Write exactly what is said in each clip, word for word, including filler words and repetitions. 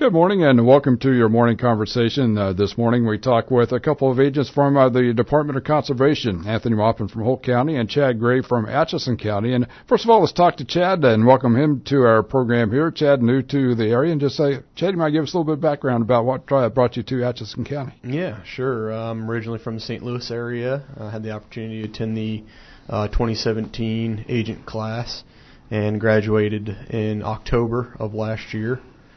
Good morning and welcome to your morning conversation. Uh, this morning we talk with a couple of agents from uh, the Department of Conservation, Anthony Maupin from Holt County and Chad Gray from Atchison County. And first of all, let's talk to Chad and welcome him to our program here. Chad, new to the area, and just say, Chad, you might give us a little bit of background about what uh, brought you to Atchison County. Yeah, sure. I'm originally from the Saint Louis area. I had the opportunity to attend the uh, twenty seventeen agent class and graduated in October of last year.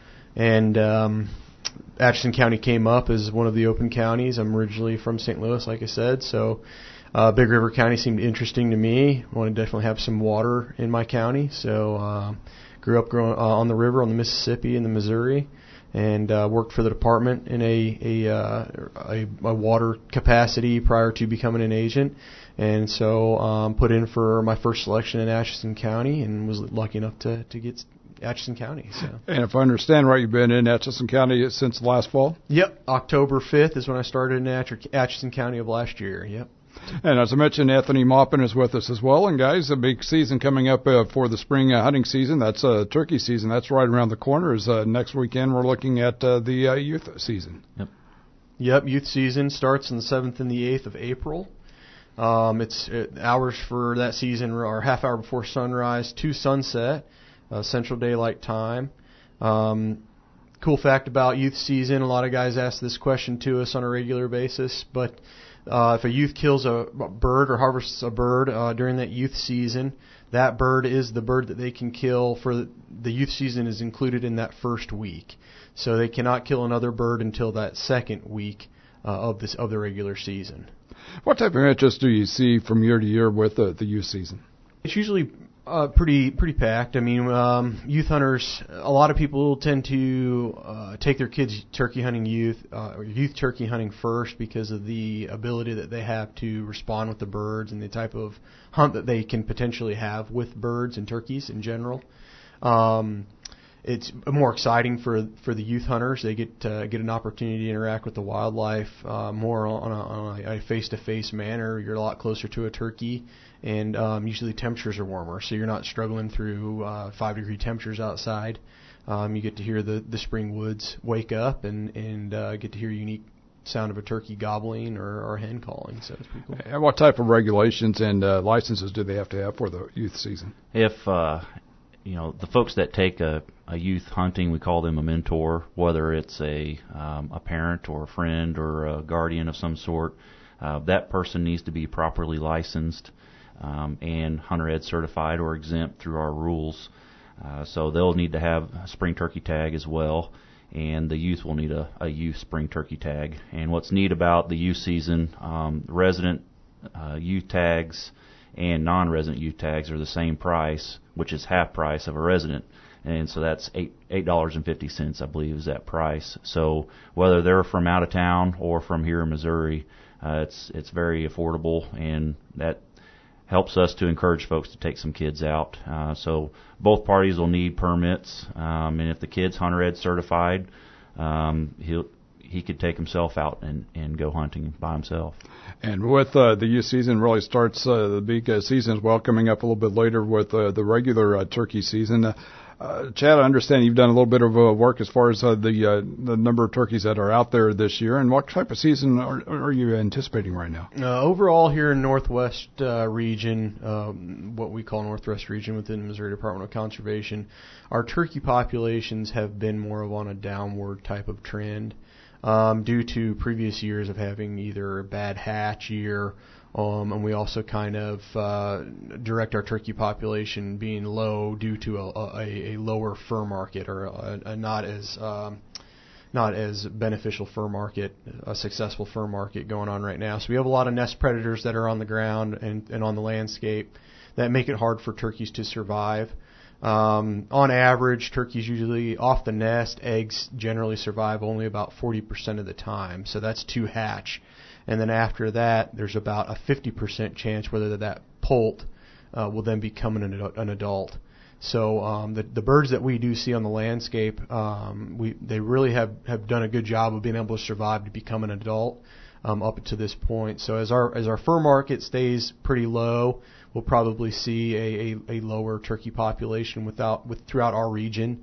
And um, Atchison County came up as one of the open counties. I'm originally from Saint Louis, like I said, so uh, Big River County seemed interesting to me. I want to definitely have some water in my county, so uh, grew up growing, uh, on the river, on the Mississippi and the Missouri, and uh, worked for the department in a a, uh, a a water capacity prior to becoming an agent. And so um, put in for my first selection in Atchison County and was lucky enough to, to get Atchison County. So. And if I understand right, you've been in Atchison County since last fall? Yep. October fifth is when I started in Atch- Atchison County of last year. Yep. And as I mentioned, Anthony Maupin is with us as well. And guys, a big season coming up uh, for the spring uh, hunting season. That's uh, turkey season. That's right around the corner. Is uh, next weekend we're looking at uh, the uh, youth season. Yep. Yep. Youth season starts on the seventh and the eighth of April. Um, it's uh, hours for that season are half hour before sunrise to sunset. Uh, Central Daylight Time. Um, cool fact about youth season, a lot of guys ask this question to us on a regular basis, but uh, if a youth kills a bird or harvests a bird uh, during that youth season, that bird is the bird that they can kill for the, the youth season is included in that first week. So they cannot kill another bird until that second week uh, of this of the regular season. What type of interest do you see from year to year with uh, the youth season? It's usually Uh, pretty pretty packed. I mean, um, youth hunters, a lot of people tend to uh, take their kids turkey hunting youth, uh, or youth turkey hunting first because of the ability that they have to respond with the birds and the type of hunt that they can potentially have with birds and turkeys in general. Um, it's more exciting for for the youth hunters. They get uh, get an opportunity to interact with the wildlife uh, more on a, on a face-to-face manner. You're a lot closer to a turkey. And um, usually temperatures are warmer, so you're not struggling through uh, five-degree temperatures outside. Um, you get to hear the, the spring woods wake up and, and uh, get to hear unique sound of a turkey gobbling or, or a hen calling, so it's pretty cool. And what type of regulations and uh, licenses do they have to have for the youth season? If, uh, you know, the folks that take a, a youth hunting, we call them a mentor, whether it's a, um, a parent or a friend or a guardian of some sort, uh, that person needs to be properly licensed. Um, and Hunter Ed certified or exempt through our rules. Uh, so they'll need to have a spring turkey tag as well, and the youth will need a, a youth spring turkey tag. And what's neat about the youth season, um, resident uh, youth tags and non-resident youth tags are the same price, which is half price of a resident. And so that's eight eight dollars and fifty cents, I believe, is that price. So whether they're from out of town or from here in Missouri, uh, it's it's very affordable, and that helps us to encourage folks to take some kids out. Uh, so both parties will need permits, um, and if the kid's Hunter Ed certified, um, he'll he could take himself out and, and go hunting by himself. And with uh, the youth season really starts uh, the big uh, season as well, coming up a little bit later with uh, the regular uh, turkey season. Uh, Uh, Chad, I understand you've done a little bit of uh, work as far as uh, the uh, the number of turkeys that are out there this year. And what type of season are, are you anticipating right now? Uh, overall, here in Northwest uh, region, um, what we call Northwest region within the Missouri Department of Conservation, our turkey populations have been more of on a downward type of trend um, due to previous years of having either a bad hatch year. Um, and we also kind of uh, direct our turkey population being low due to a, a, a lower fur market or a, a not as um, not as beneficial fur market, a successful fur market going on right now. So we have a lot of nest predators that are on the ground and, and on the landscape that make it hard for turkeys to survive. Um, on average, turkeys usually off the nest, eggs generally survive only about forty percent of the time. So that's to hatch. And then after that, there's about a fifty percent chance whether that poult uh, will then become an, an adult. So um, the, the birds that we do see on the landscape, um, we they really have, have done a good job of being able to survive to become an adult um, up to this point. So as our as our fur market stays pretty low, we'll probably see a, a, a lower turkey population without with throughout our region.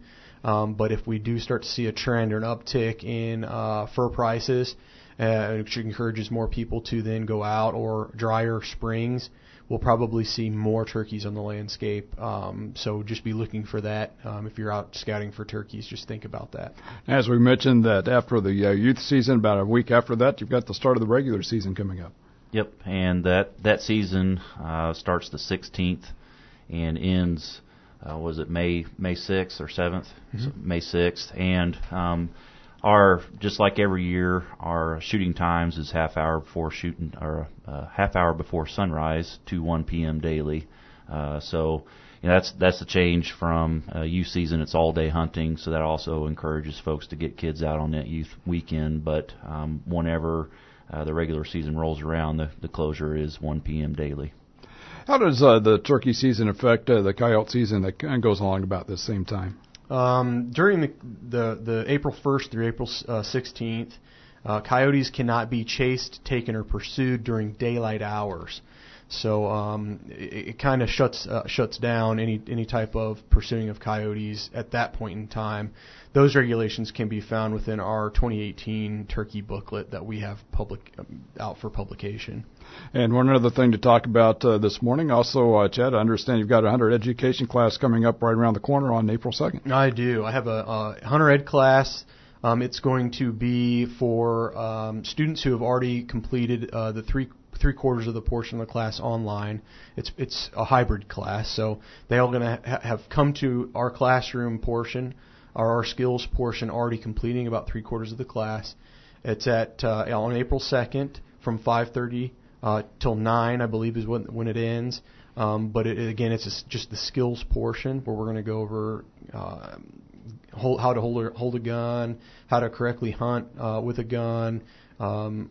Um, but if we do start to see a trend or an uptick in uh, fur prices, uh, which encourages more people to then go out, or drier springs, we'll probably see more turkeys on the landscape. Um, so just be looking for that. Um, if you're out scouting for turkeys, just think about that. As we mentioned, that after the uh, youth season, about a week after that, you've got the start of the regular season coming up. Yep, and that that season uh, starts the sixteenth and ends. Uh, was it May May sixth or seventh? Mm-hmm. So May sixth, and um, our just like every year, our shooting times is half hour before shooting, or uh, half hour before sunrise to one p.m. daily. Uh, so you know, that's that's the change from uh, youth season. It's all day hunting, so that also encourages folks to get kids out on that youth weekend. But um, whenever uh, the regular season rolls around, the, the closure is one p.m. daily. How does uh, the turkey season affect uh, the coyote season that kind of goes along about the same time? Um, during the, the the April first through April uh, sixteenth, uh, coyotes cannot be chased, taken, or pursued during daylight hours. So um, it, it kind of shuts uh, shuts down any any type of pursuing of coyotes at that point in time. Those regulations can be found within our twenty eighteen turkey booklet that we have public um, out for publication. And one other thing to talk about uh, this morning, also, uh, Chad, I understand you've got a hunter education class coming up right around the corner on April second. I do. I have a, a hunter ed class. Um, it's going to be for um, students who have already completed uh, the three three quarters of the portion of the class online. It's it's a hybrid class, so they're all going to ha- have come to our classroom portion, or our skills portion, already completing about three quarters of the class. It's at uh, on April second from five thirty uh, till nine, I believe, is when when it ends. Um, but it, again, it's just, just the skills portion where we're going to go over uh, hold, how to hold a, hold a gun, how to correctly hunt uh, with a gun. Um,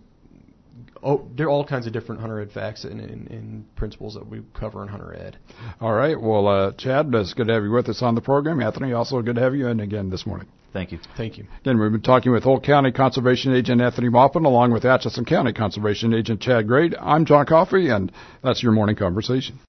Oh, there are all kinds of different hunter ed facts and, and, and principles that we cover in hunter ed. All right. Well, uh, Chad, it's good to have you with us on the program. Anthony, also good to have you in again this morning. Thank you. Thank you. Again, we've been talking with Holt County Conservation Agent Anthony Maupin, along with Atchison County Conservation Agent Chad Gray. I'm John Coffey, and that's your morning conversation.